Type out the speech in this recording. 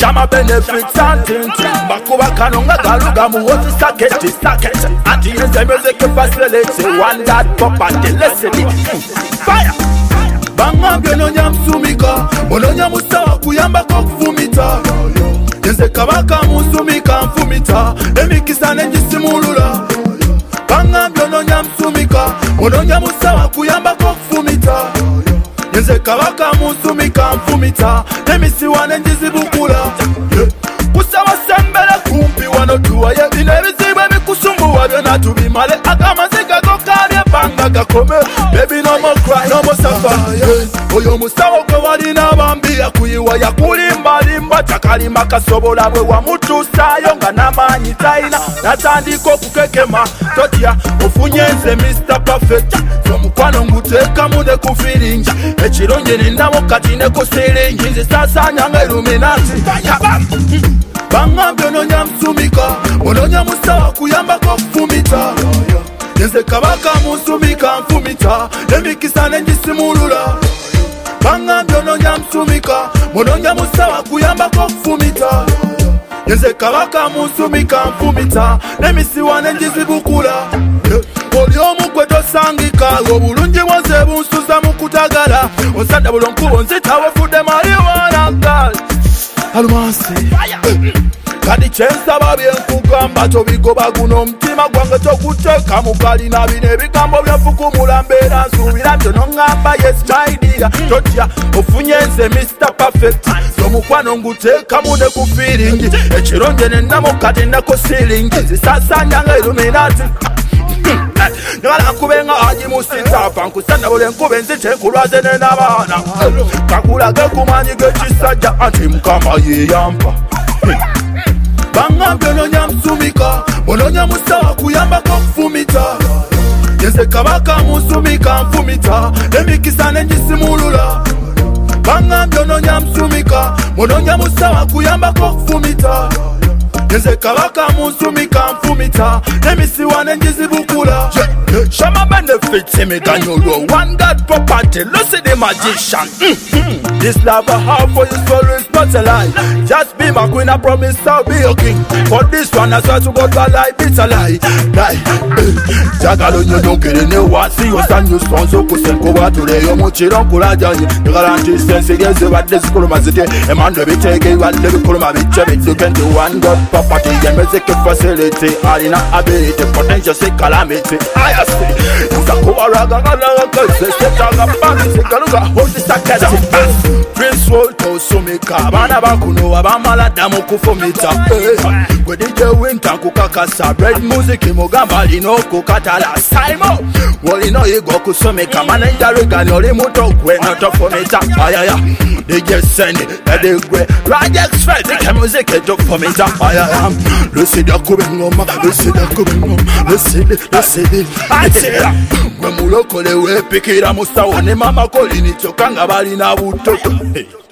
Shama benefits and tinting. Bakuba kanonga galuga muwoti saketi. Anti yenze music facility. One God property, listen it. Fire! Bangambye nonya msumika. Mononya musawa kuyamba kwa kufumita. Yenze kabaka musumika mfumita. Emikisa nenjisimulula. Bangambye nonya msumika. Mononya musawa kuyamba kwa kufumita. Yenze kabaka musumika mfumita. Emisiwa nenjizibukula. Kusawa sembele kumpi wanotuwa ye binebizibu ebikusumbuwa byona tubimale akamazika gokabye banga gakome baby no more cry no more suffer oyo musawo gwe walina bambi yakuyiwa yakulimbalimba takalima kasobola bwe wamutusaayo nga n'amaanyi talina natandika okukekema totya ofunye nze Mr. Perfect omukwano nguteekamu ne ku feeling ekirungi ninnawo kati ne ku siringi nzisaasanya nga Illuminati Bangambye nonya msumika ononya musawa kuyambako kufumita yenze kabaka musumika mfumita emikisa nenjisimulula Bangambye nonya msumika ononya musawa kuyambako kufumita yenze kabaka musumika mfumita nemisiwa nenjizibukula oli omu gwe tosangika obulungi bwonze bunsusa mu kutagala onsadda bulonkubo nzitawe fudde marijuana Almasi Kadi chensaba byenkugamba tobigoba guno omutima gwange toguteeka mu kalina bino ebigambo byafukumula mbeera nsuubira byono ngamba yes my dear totya ofunye nze Mr. Perfect omukwano nguteekamu ne ku feeling ekirungi nennamu kati nako siringi nzisaasanya nga Illuminati Nagala nkube nga Haji Musitafa nkusana bule nkube nzite nkulwaze ne n'abaana kakulage kumanyi g'ekisajja anti Mukama yeyampa Bangambye nonya msumika ononya musawa kuyambako kufumita yenze kabaka musumika mfumita emikisa nenjisimulula Bangambye ononya msumika ononya musawa kuyambako kufumita yenze kabaka musumika mfumita nemisiwa nenjizibukula Shama benefits emiganyolo one God property Lucy the magician This love I have for you soul is not a lie Just be my queen I promise I'll be your king For this one I swear to God my life it's a lie Jagalo nyonyokere ne wasi yosanyu sonso kusenko watuleyo muchiro nkulajanye Garanti sense geze wadde zikuluma zite Emando bitege wadde bikuluma biche bitukende one God property and music facility Alina ability potential say calamity I say Nzakuwa raga ngalaga kese Setaga bagi sekaluga hold this academy Prince Walter sumika Bana bakuno abamala damu kufumita Gwe DJ Winter kukakasa Red music imugamba lino kukatala Saimo Walino yigo kusumika Manager Regan yoli muto kwe notofumita Ayaya DJ Sandy Edigwe Projects Fred Ike music etofumita Ayaya Lucy da kube ngoma Lucy da kube ngoma Lucy Atira Gwe mulokole wepikira musawo ne mama kolini chokanga bali na butoto